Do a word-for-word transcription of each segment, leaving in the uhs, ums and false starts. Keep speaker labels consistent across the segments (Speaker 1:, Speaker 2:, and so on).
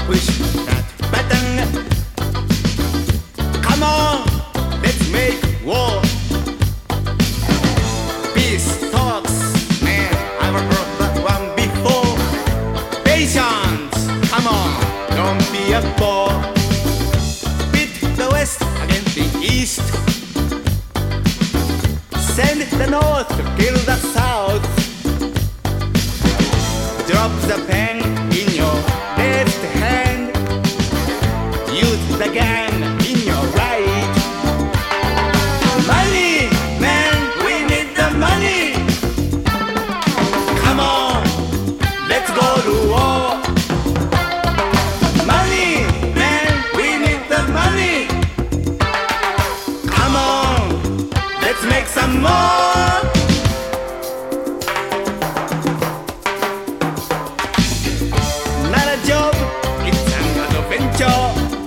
Speaker 1: push that button. Come on, let's make war. Peace talks, man, I've heard that one before. Patience, come on, don't be a bore. Beat the West against the East. Send the North to kill the South. Drop the pen in your left hand. Use the gun in your right. Money, man, we need the money. Come on, let's go to war. Money, man, we need the money. Come on, let's make some more. Not a job, it's an adventure.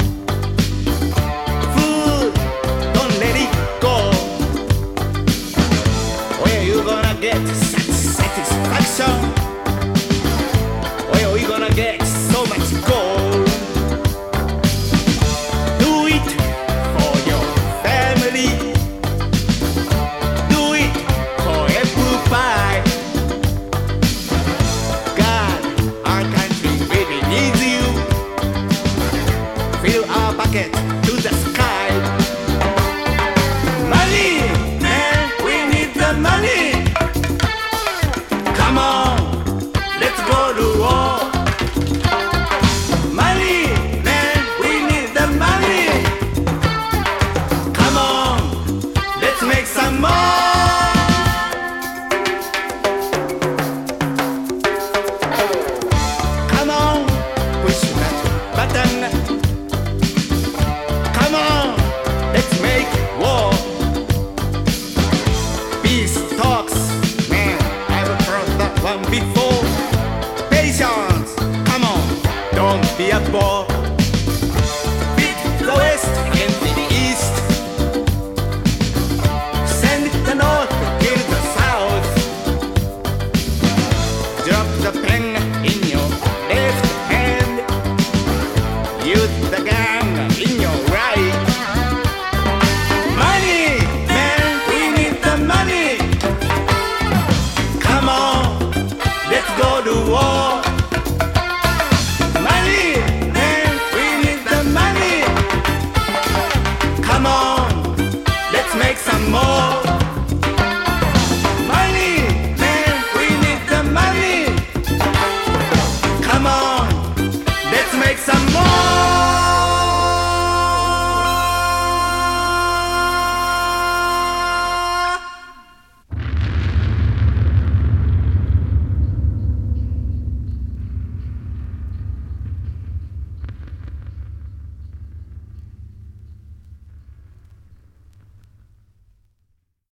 Speaker 1: Food, don't let it go. Where you gonna get satisfaction? Where we gonna get so much gold? Do it for your family. Do it for everybody. God, our country really needs you. Fill our bucket to the sky. Money, man, we need the money. Come on, let's go to war. Money, man, we need the money. Come on, let's make some more. Come on, push that button. Come on, let's make war. Peace talks, man, I've heard that one before. Patience, come on, don't be a bore.